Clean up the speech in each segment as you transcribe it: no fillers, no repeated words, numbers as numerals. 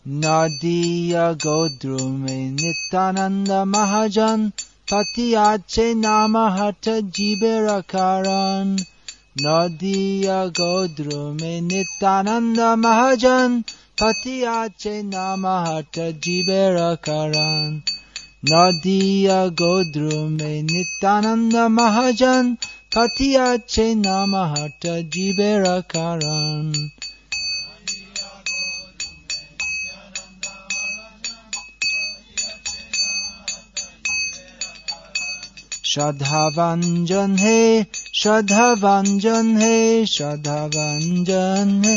Nadiya Godrume Nityananda Mahajan Patiache Namahata Jibera Karan. Nadiya Godrume Nityananda Mahajan Patiache Namahata Jibera Karan. Nadiya Godrume Nityananda Mahajan Patiache Namahata Jibera Karan. Shadhavanjan he, Shadhavanjan he, Shadhavanjan he,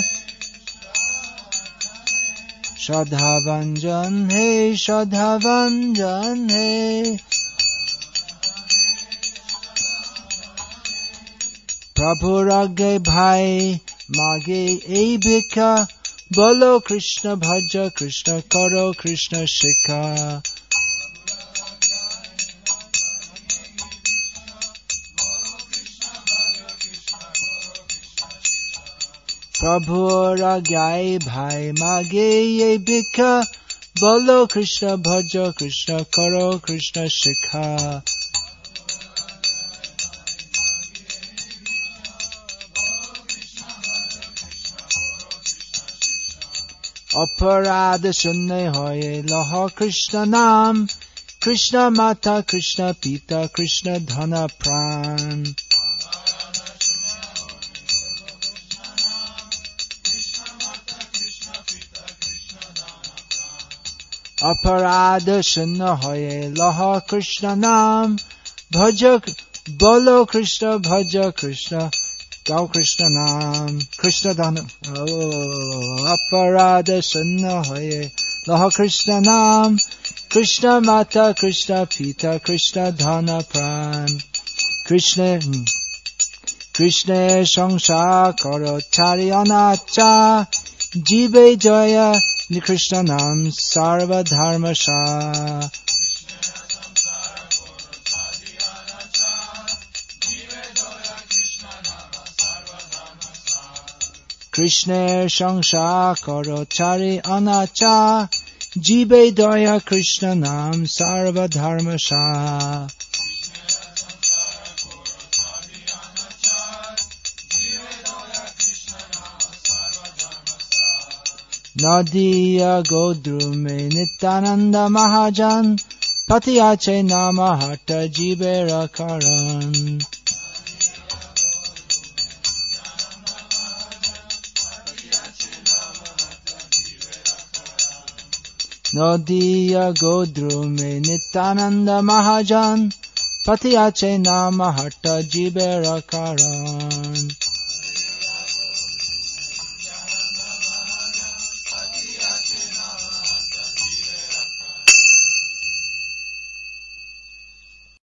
Shadhavanjan he, Shadhavanjan he. Prabhu rage bhai, mage ei bhikha, bolo Krishna bhaja, Krishna karo, Krishna shikha. Prabhu ragai bhai mage ye bhikha, bolo Krishna bhaja, Krishna karo, Krishna shikha. Aparada shunne hoye laha Krishna nam, Krishna mata, Krishna pita, Krishna dhana pran. Aparada shunna hoye laha Krishna nam, bhaja bolo Krishna bhaja Krishna, gau Krishna nam, Krishna dhana. Aparada shunna hoye laha Krishna nam, Krishna mata, Krishna pita, Krishna dhana pran. Krishna shangsha karo chari anacha, jibe jaya ni Krishna nam sarva dharma sha. Krishna shangsha karo chari anacha, jibe daya Krishna nam sarva dharma sha. Nadiya Godrume Nityananda Mahajan Patiache Namahata Jibera Karan. Nadiya Godrume Nityananda Mahajan Patiache Namahata Jibera Karan.